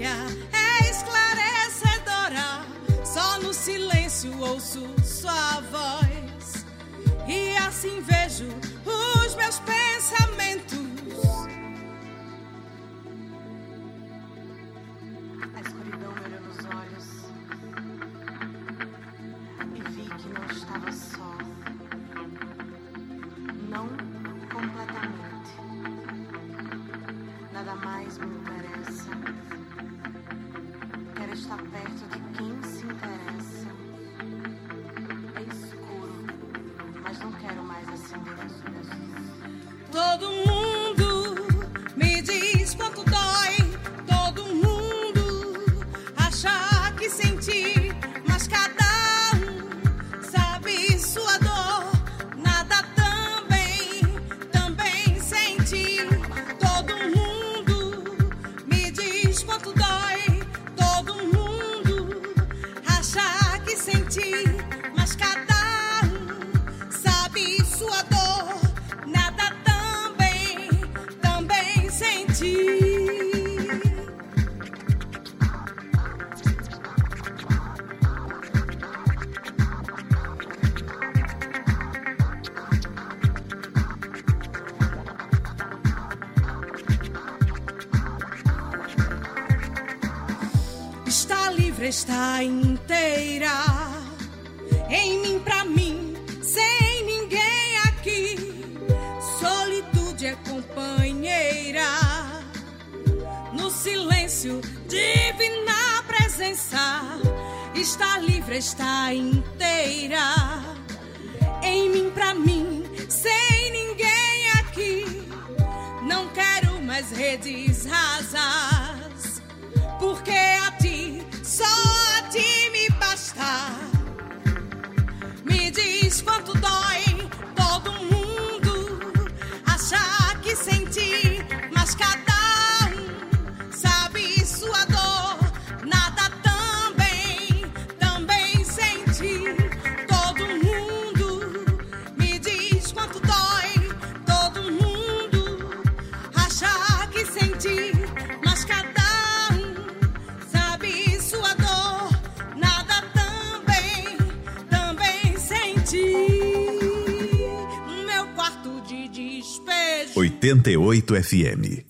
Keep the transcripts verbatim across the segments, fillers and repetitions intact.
dia é esclarecedora, só no silêncio ouço sua voz e assim vejo os meus pensamentos. A escuridão me olhou nos olhos e vi que não estava só. Não completamente. Nada mais me interessa. Quero estar perto de quem se interessa. É escuro, mas não quero mais acender as luzes. Todo mundo me diz quanto dói. Todo mundo acha que senti, mas cada um sabe sua dor. Nada também, também senti. Todo mundo me diz quanto dói. Todo mundo acha que senti, mas cada um sabe sua dor. Nada também, também senti. Está livre, está inteira, em mim, pra mim, sem ninguém aqui. Solitude é companheira, no silêncio, divina presença. Está livre, está inteira, em mim, pra mim, sem ninguém aqui. Não quero mais redes rasas, porque a ti, só a ti me basta. Me diz quanto dói. Todo mundo acha que senti, mas cada um sabe sua dor. Nada também, também senti. Todo mundo me diz quanto dói. Todo mundo acha que senti, mas cada um sabe sua dor. Nada também, também senti. Meu quarto de despejo. oitenta e oito F M.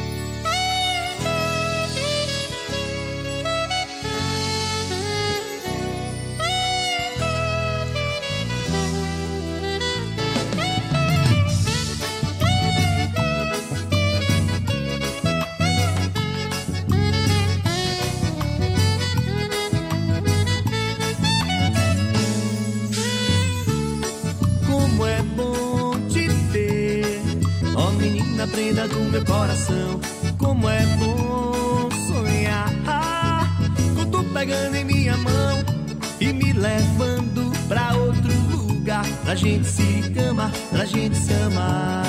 Como é bom te ter, ó menina, prenda do meu coração. Como é bom sonhar com tu pegando em minha mão e me levando pra outro lugar, pra gente se amar, pra gente se amar.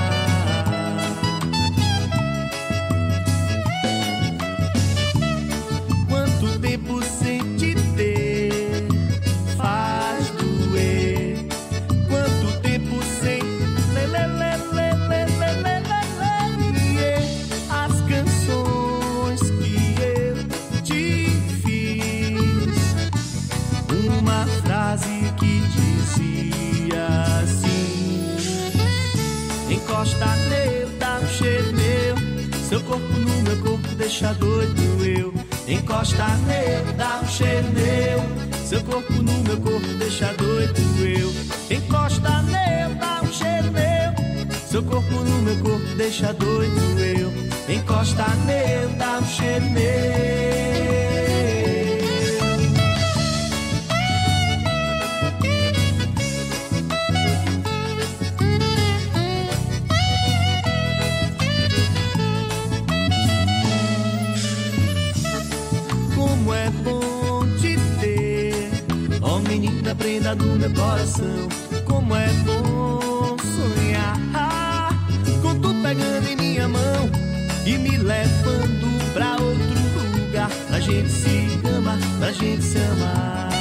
Quanto tempo sem te ter faz doer. Quanto tempo sem lê, lê, lê, lê, lê, lê, lê, lê, lê. As canções que eu te fiz, uma frase que dizia assim: encosta nele, dá um cheiro meu, seu corpo no meu corpo deixa doido eu. Encosta nele, dá um cheiro meu, seu corpo no meu corpo deixa doido eu. Encosta nele, dá um cheiro meu, seu corpo no meu corpo deixa doido eu. Encosta nele, dá um cheiro meu. Como é bom te ter, ó menina, prenda do meu coração. Como é bom sonhar com tu pegando em minha mão e me levando pra outro lugar, pra gente se amar, pra gente se amar.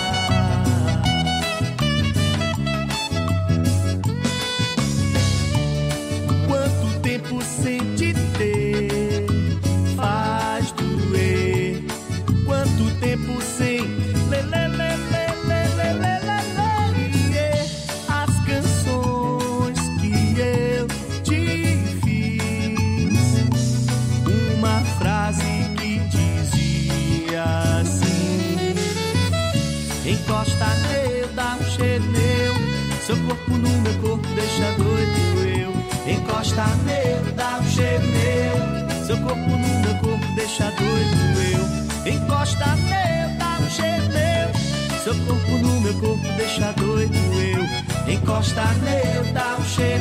Quanto tempo sem te ter faz doer. encosta nele, dá um cheiro meu. Seu corpo no meu corpo deixa doido eu. Encosta nele, dá um cheiro meu. Seu corpo no meu corpo deixa doido eu. Encosta nele, dá um cheiro meu. Seu corpo no meu corpo deixa doido eu. Encosta nele, dá um cheiro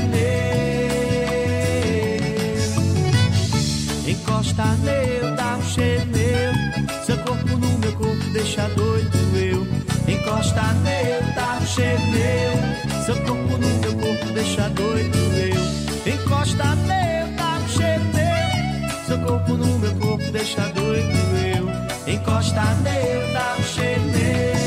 meu. Encosta nele, dá um cheiro meu. Seu corpo no meu corpo deixa doido eu. Encosta nele, dá um cheiro meu. Seu corpo no meu corpo deixa doido eu. Encosta nele, dá um cheiro meu. Seu corpo no meu corpo deixa doido eu. Encosta nele, dá um cheiro meu.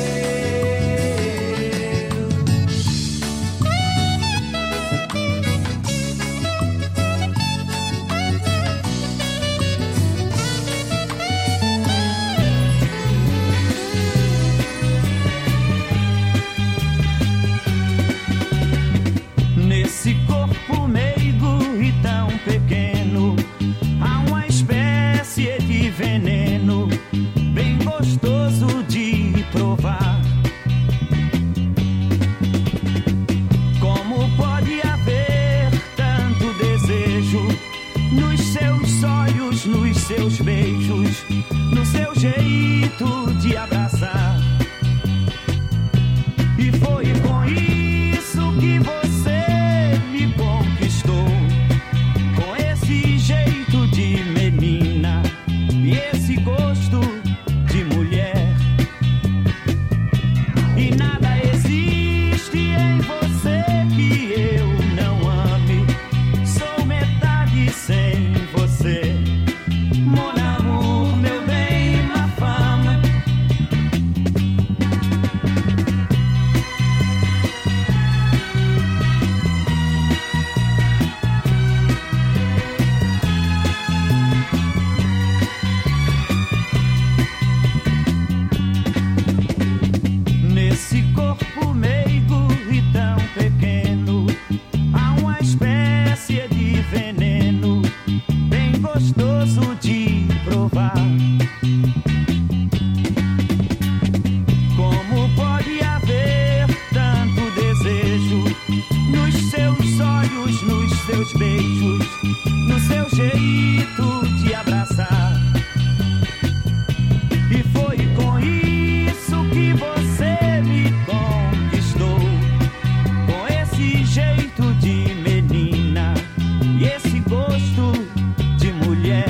Nesse corpo meigo e tão pequeno, há uma espécie de veneno bem gostoso de provar. Como pode haver tanto desejo nos seus olhos, nos seus beijos, no seu jeito de abraçar? E foi com isso que você me conquistou, com esse jeito de menina e esse gosto de mulher. E nada existe em você que eu não ame. Sou metade sem você. Mon amour, meu bem, ma femme. Nesse corpo meigo e tão pequeno, há uma espécie de veneno bem gostoso de provar. Como pode haver tanto desejo nos seus olhos, nos seus beijos, no seu jeito de abraçar? E foi com isso que você me conquistou, com esse jeito de menina e esse gosto de mulher.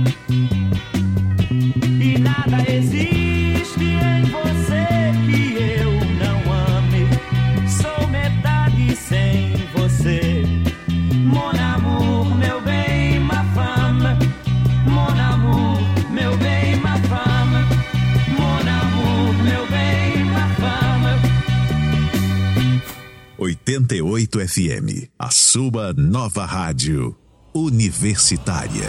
E nada existe em você que eu não ame. Sou metade sem você. Mon amour, meu bem, ma femme. Mon amour, meu bem, ma femme. Mon amour, meu bem, ma femme. oitenta e oito F M, a sua nova rádio universitária.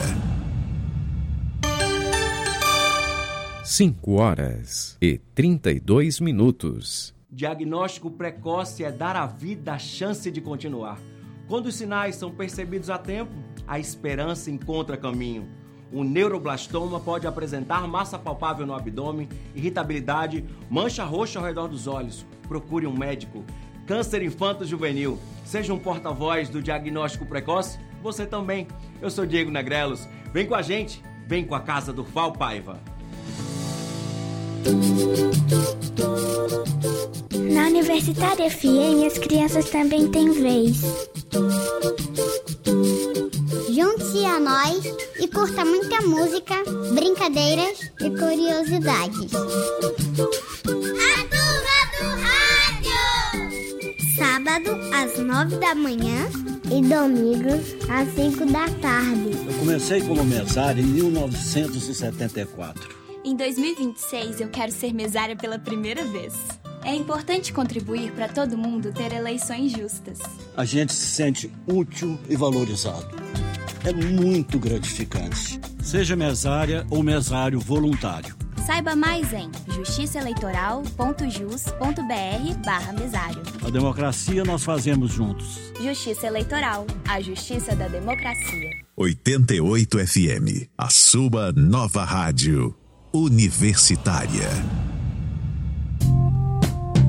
cinco horas e trinta e dois minutos. Diagnóstico precoce é dar à vida a chance de continuar. Quando os sinais são percebidos a tempo, a esperança encontra caminho. O neuroblastoma pode apresentar massa palpável no abdômen, irritabilidade, mancha roxa ao redor dos olhos. Procure um médico. Câncer infanto-juvenil. Seja um porta-voz do diagnóstico precoce, você também. Eu sou Diego Negrelos. Vem com a gente, vem com a Casa do Fal Paiva. Na Universitária F M, as crianças também têm vez. Junte-se a nós e curta muita música, brincadeiras e curiosidades. A turma do rádio! Sábado, às nove da manhã e domingo, às cinco da tarde. Eu comecei como mesário em mil novecentos e setenta e quatro. Em dois mil e vinte e seis, eu quero ser mesária pela primeira vez. É importante contribuir para todo mundo ter eleições justas. A gente se sente útil e valorizado. É muito gratificante. Seja mesária ou mesário voluntário. Saiba mais em justiçaeleitoral.jus.br barra mesário. A democracia nós fazemos juntos. Justiça Eleitoral, a justiça da democracia. oitenta e oito F M, a sua nova rádio universitária.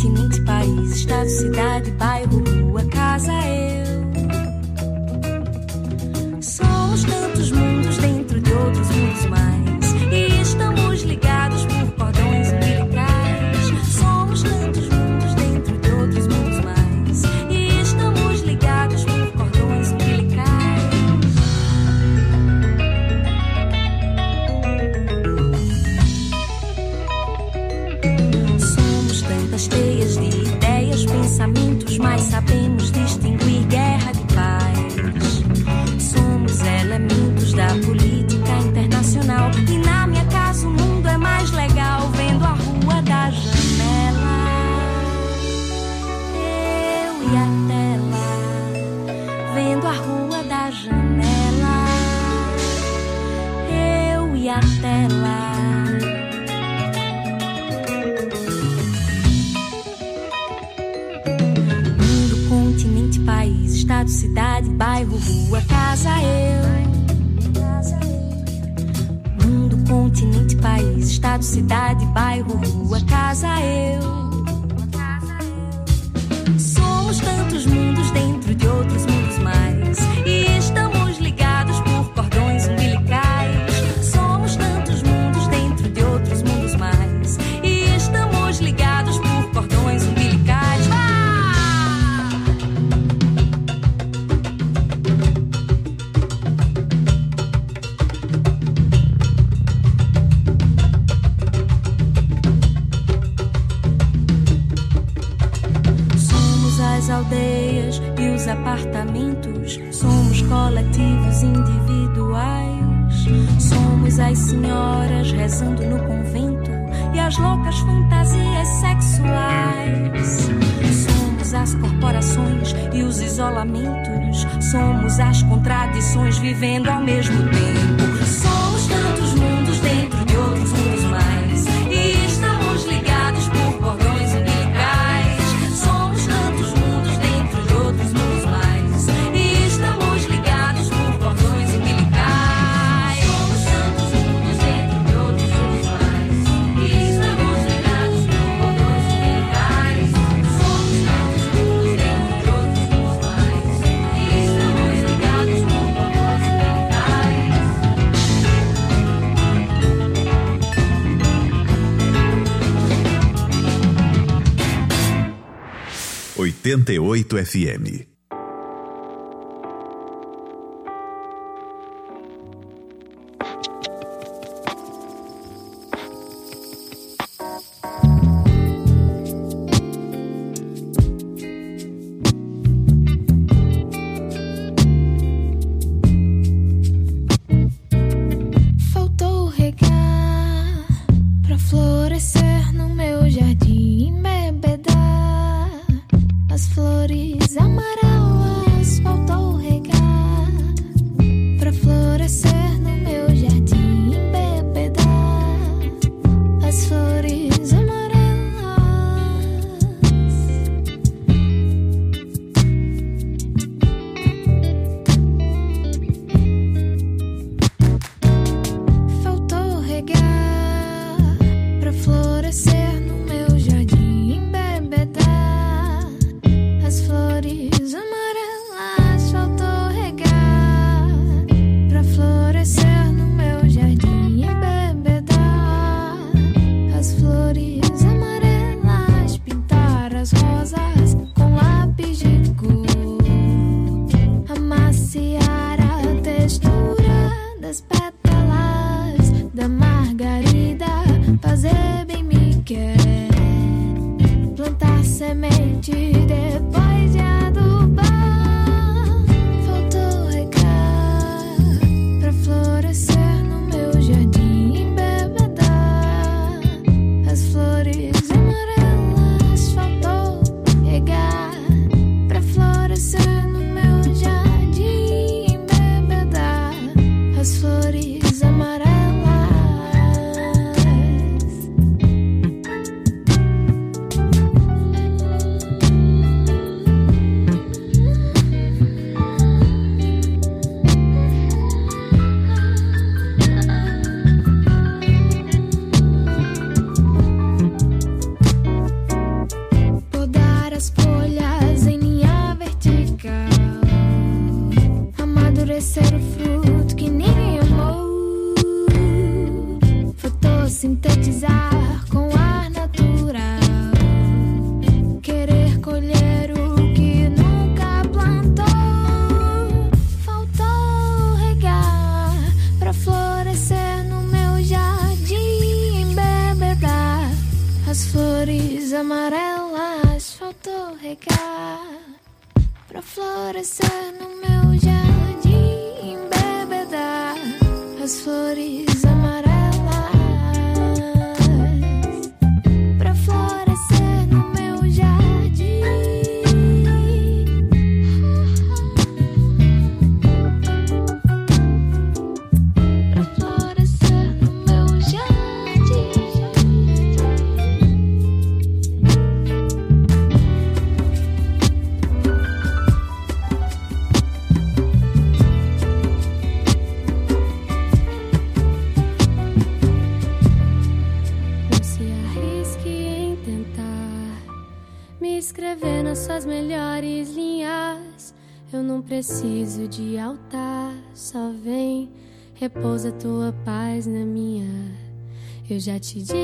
continente, país, estado, cidade, bairro, rua, casa, eu. Somos tantos mundos dentro de outros mundos mais, e estamos ligados por cordões umbilicais. Somos tantos mundos dentro de outros mundos mais, e estamos ligados por cordões umbilicais. Somos tantas teias de ideias, pensamentos, mas sabemos distinguir guerra de paz. Somos elementos da política internacional, e na minha casa o mundo é mais legal vendo a rua da janela. Eu e a tela, vendo a rua da janela. Eu e a tela. Mundo, continente, país, estado, cidade, bairro, rua, casa, eu. Mundo, continente, país, estado, cidade, bairro, rua, casa, eu. Somos tantos mundos dentro de outros mundos mais, e estamos ligados por cordões umbilicais. Somos tantos mundos dentro de outros mundos mais, e estamos ligados por cordões umbilicais. Ah! Somos as aldeias e os apartamentos, somos coletivos individuais. Somos as senhoras rezando no convento e as loucas fantasias sexuais. Somos as corporações e os isolamentos, somos as contradições vivendo ao mesmo tempo. Somos tantos mundos dentro de outros mundos mais, e estamos ligados por cordões umbilicais. Somos tantos mundos dentro de outros mundos mais, e estamos ligados por cordões umbilicais. Somos tantos mundos dentro de outros mundos mais, e estamos ligados por cordões umbilicais. Somos tantos mundos dentro de outros mundos mais, e estamos ligados por cordões umbilicais. oitenta e oito F M. Faltou regar pra florescer no meu jardim, bebedar as flores amarelas. várias folhas em linha vertical, amadurecer o fruto que ninguém amou, fotossintetizar com ar natural, querer colher o que nunca plantou, faltou regar pra florescer no meu jardim, embebedar as flores amarelas, faltou regar pra florescer no meu jardim, embebedar as flores amarelas, pra florescer no meu jardim. Pra florescer no meu jardim. Não se arrisque em tentar me escrever nas suas melhores linhas. Eu não preciso de altar, só vem, repousa tua paz na minha. Eu já te disse.